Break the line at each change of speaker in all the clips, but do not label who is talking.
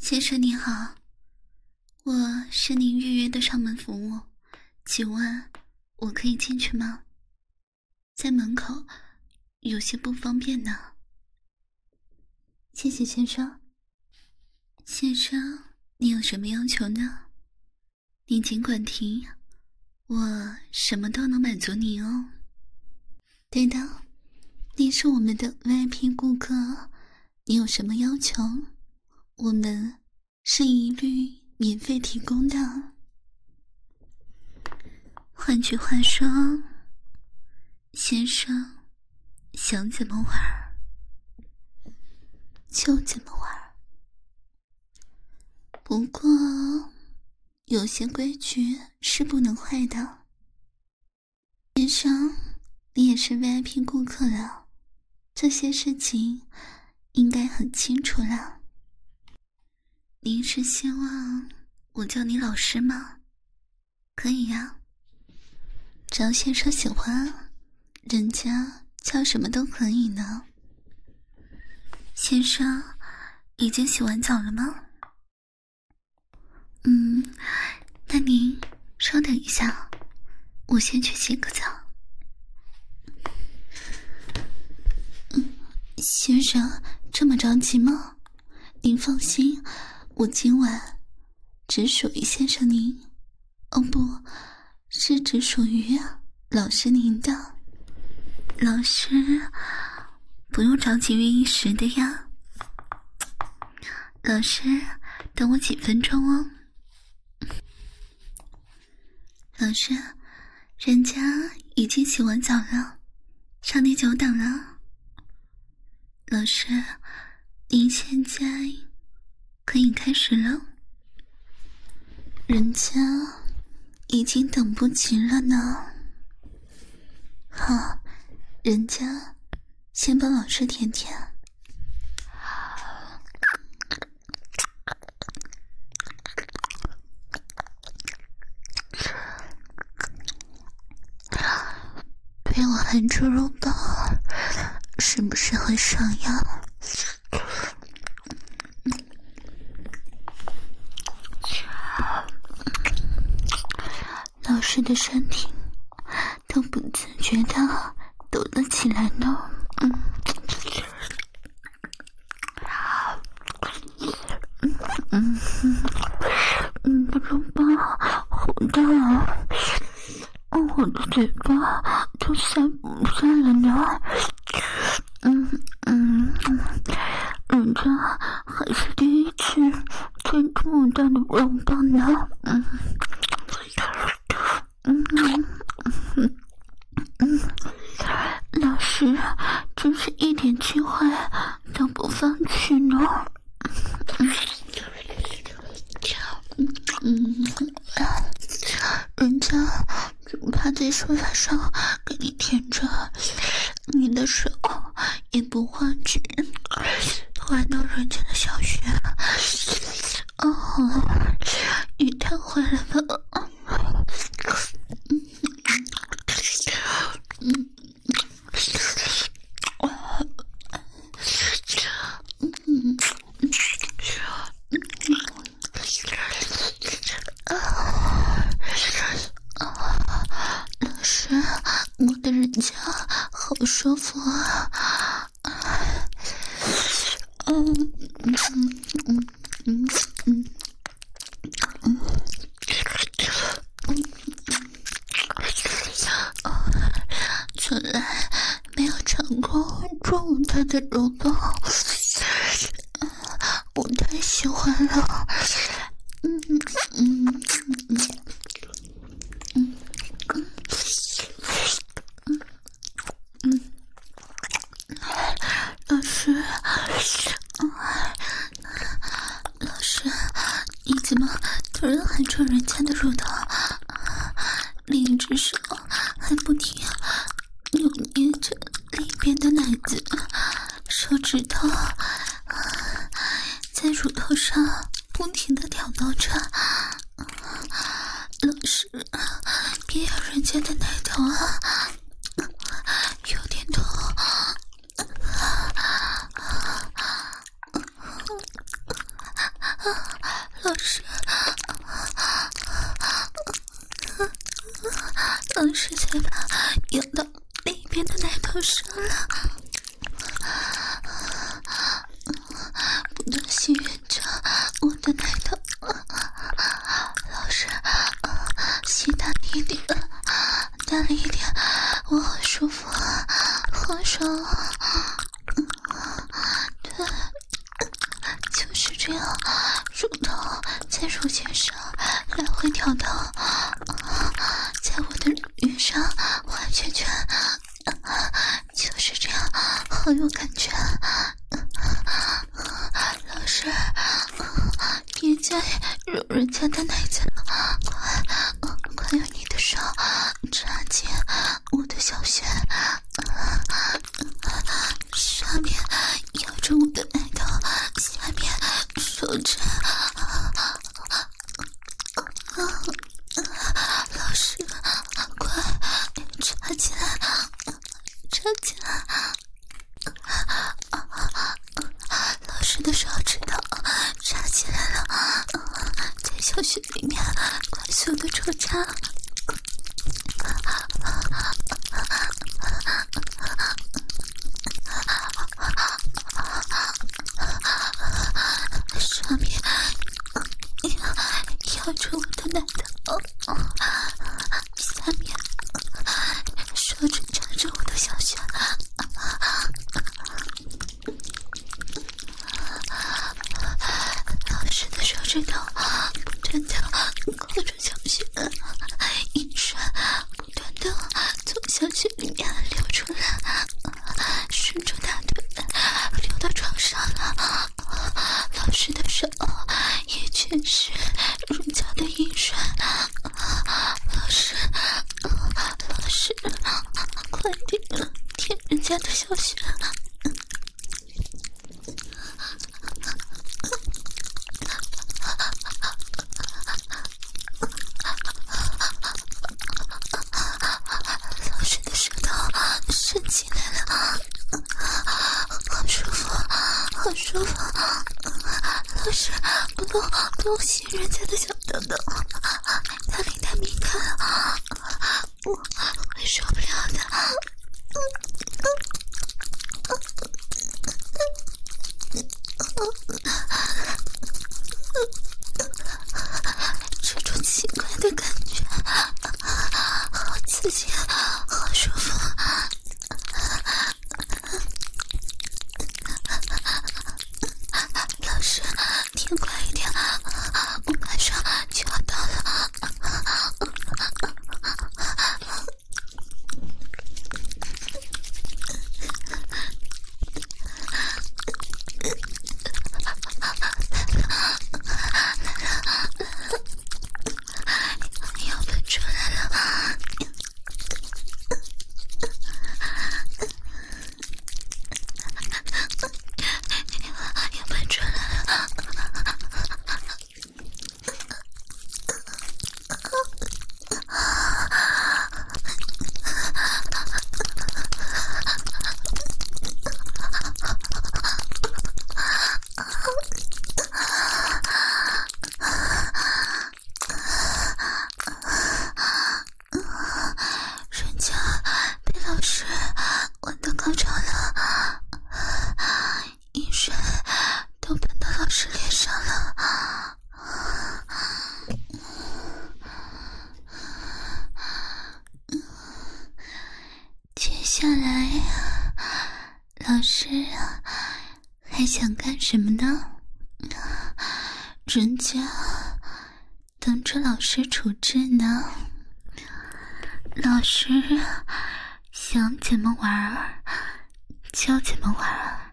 先生你好，我是您预约的上门服务，请问我可以进去吗？在门口有些不方便呢。
谢谢先生。
先生，你有什么要求呢？你尽管提，我什么都能满足你哦。对的，你是我们的 VIP 顾客，你有什么要求，我们是一律免费提供的。换句话说，先生想怎么玩就怎么玩。不过有些规矩是不能坏的。先生，你也是 VIP 顾客了，这些事情应该很清楚了。您是希望我叫你老师吗？可以呀，只要先生喜欢，人家叫什么都可以呢。先生，已经洗完澡了吗？那您稍等一下，我先去洗个澡。先生，这么着急吗？您放心，我今晚只属于先生您，哦不，是只属于老师您的。老师不用着急于一时的呀，老师等我几分钟哦。老师，人家已经洗完澡了，让你久等了。老师，您现在可以开始了，人家已经等不及了呢。好，人家先帮老师舔舔。被我含住肉棒，是不是会上痒？老师的身体都不自觉地抖了起来呢。肉棒好大啊！我的嘴巴都塞不下了呢。人家还是第一次见这么大的肉棒呢。老师真是一点机会都不放弃呢。人家只趴在沙发上给你舔着，你的手也不画直，滑到人家的小穴。也太坏了吧。老师，摸得人家好舒服啊。从来没有尝过这么大的肉棒，我太喜欢了。老师，你怎么突然含住人家的乳头？另一只手还不停扭捏着里边的奶子，手指头在乳头上不停地挑逗着。老师，别咬人家的奶头啊，有点痛。 老师才把咬到另一边的奶头上了，不断吸吮着我的奶头。老师吸大力一点，大力一点，我好舒服，好爽。对，就是这样，乳头在乳尖上来回挑逗，在我的乳晕上画圈圈，就是这样，好有感觉。老师，别再揉人家的奶子了，快用你的手插进我的小穴，上面咬着我的奶头，下面手指。老师，快插起来，插起来！老师的手指头插起来了，在小穴里面快速的抽插。上面咬着我的奶头，下面手指插着我的小穴。老师的手指头不断的勾着小穴，阴水不断的从小穴里面流出来，顺着大腿流到床上了。老师的手也全是乳胶的阴水。老师，快点舔人家的小穴。老师的舌头伸起来了，好舒服，好舒服。老师，不用吸人家的小豆豆，那里太敏感了，我会受不了的。这种奇怪的感觉，好刺激，好舒服。老师，舔快一点，我马上就要到了。要喷出来了，要喷出来了。人家被老师玩到高潮了，阴水都喷到老师脸上了。接下来，老师还想干什么呢？人家等着老师处置呢。老师想怎么玩就怎么玩。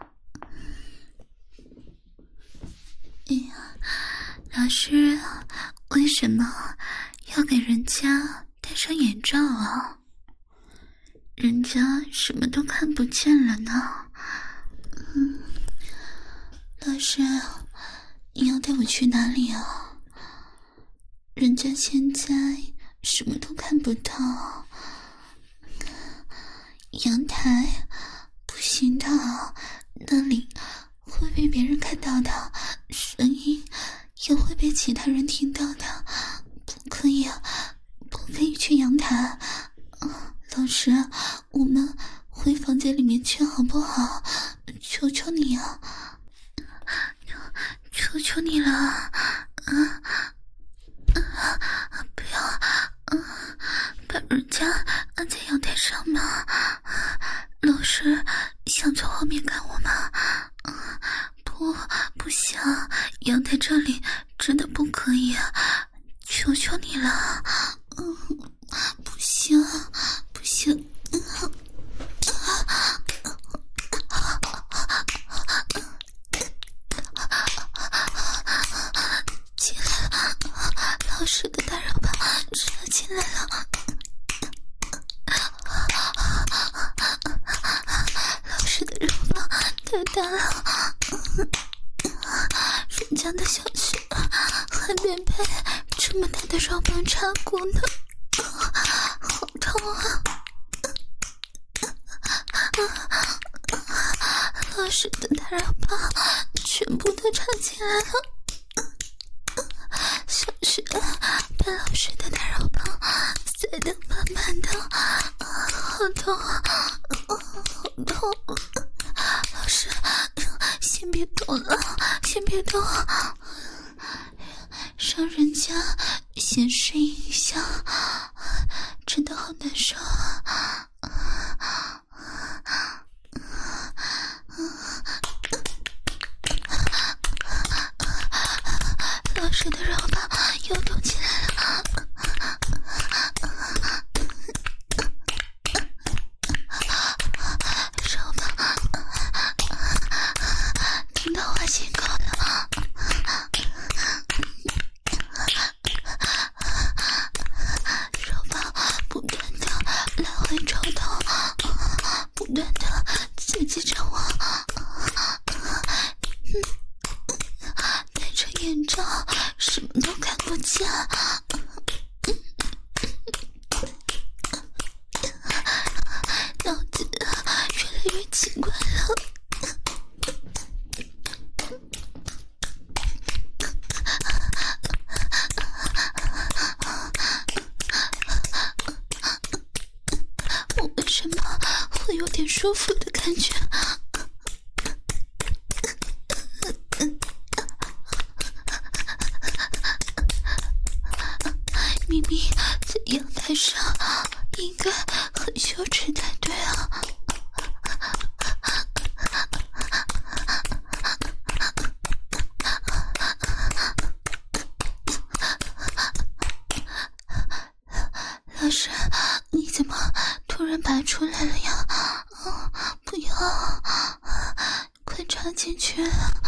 哎呀，老师为什么要给人家戴上眼罩啊？人家什么都看不见了呢。老师，你要带我去哪里啊？人家现在什么都看不到，阳台不行的，那里会被别人看到的，声音也会被其他人听到的，不可以去去阳台。老师，我们回房间里面去好不好？求求你啊！求求你了！不要把人家按在阳台上嘛！老师想从后面干我吗？不行，阳台这里真的不可以，求求你了！不行，不行！进来了，老师的大肉棒真的进来了！老师的肉棒太大了，人家的小穴还没被这么大的肉棒插过呢，好痛啊！老师的大肉棒全部都插进来了，小穴被老师的大肉棒塞得满满的，好痛啊！好痛！老师，先别动了，先别动，让人家先适应一下，真的好难受啊！老师的肉棒又动起来了，肉棒听到花心口了，肉棒不断的来回抽动，不断的刺激着我，戴着眼罩什么都看不见，脑子越来越奇怪了。我为什么会有点舒服的感觉？明明在阳台上应该很羞耻才对啊！老师，你怎么突然拔出来了呀？不要，快插进去！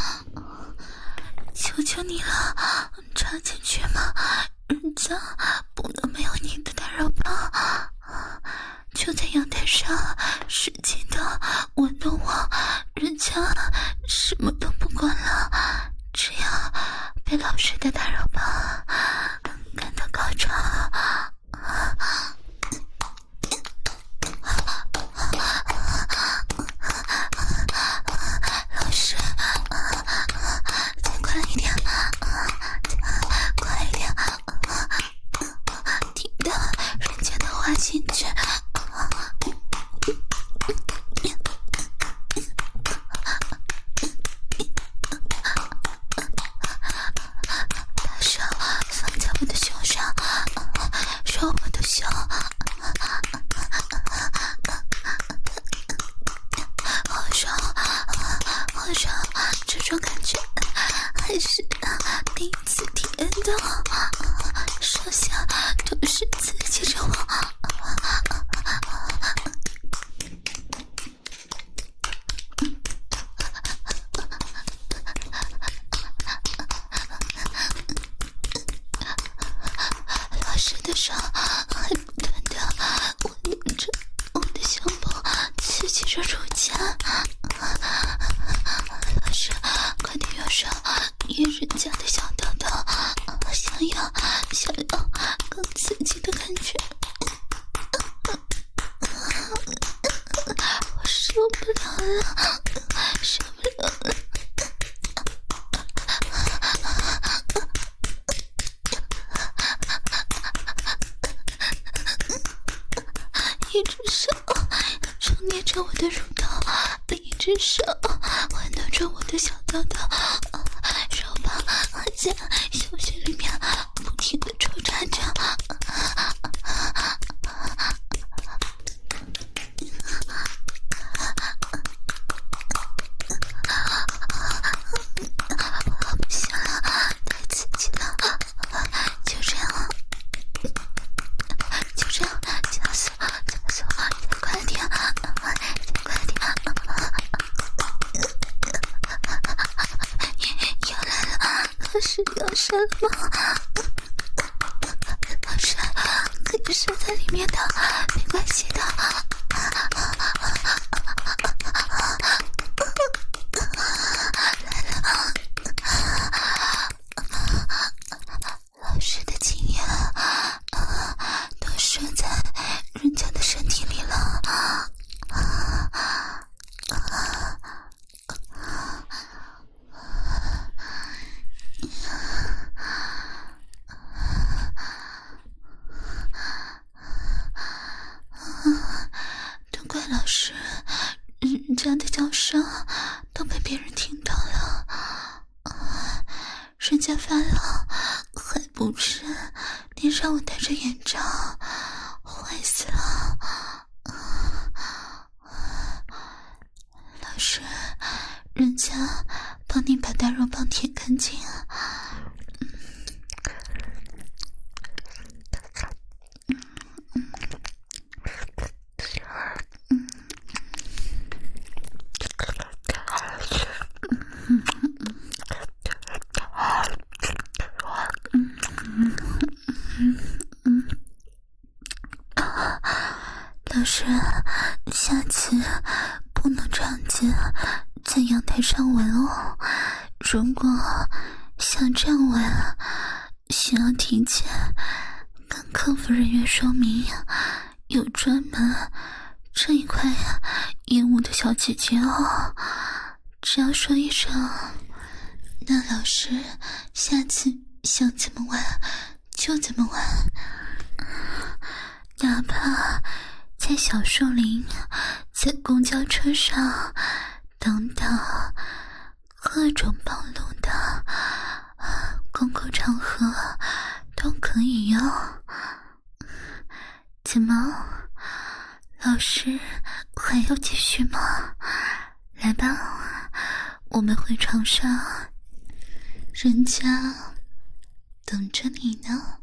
求求你了，插进去嘛！人家不能没有你的大肉棒，就在阳台上使劲的玩弄我，人家什么都不管了，这样被老师的大肉棒干到高潮。老师，再快一点，快一点，听到人家的话进去。把手放在我的胸上，揉我的胸，好爽，这种感觉还是第一次体验的，上下都是刺激着我。老师的手还不断的玩弄着我的胸部，刺激着乳尖。老师，快点用手捏人家的小豆豆，想要更刺激的感觉。我受不了了，受不了了。 一只手手捏着我的乳头，另一只手玩弄着我的小豆豆，手把还在小穴里面不停地抽插着。不行了，太刺激了，就这样，就这样，加速，再快点，再快点！又来了，老师要射了吗？老师可以射在里面的，没关系的。老师的经验都射在人家的身体里了。都怪老师，人家的叫声都被别人听到了。人家发了，还不是你让我戴着眼罩，坏死了。老师，人家帮你把大肉棒舔干净。老师，下次不能这样子在阳台上玩哦。如果想这样玩，需要提前跟客服人员说明，有专门这一块业务的小姐姐哦。只要说一声，那老师下次想怎么玩就怎么玩，哪怕在小树林，在公交车上等等各种暴露的公共场合都可以哟。怎么，老师还要继续吗？来吧，我们回床上，人家等着你呢。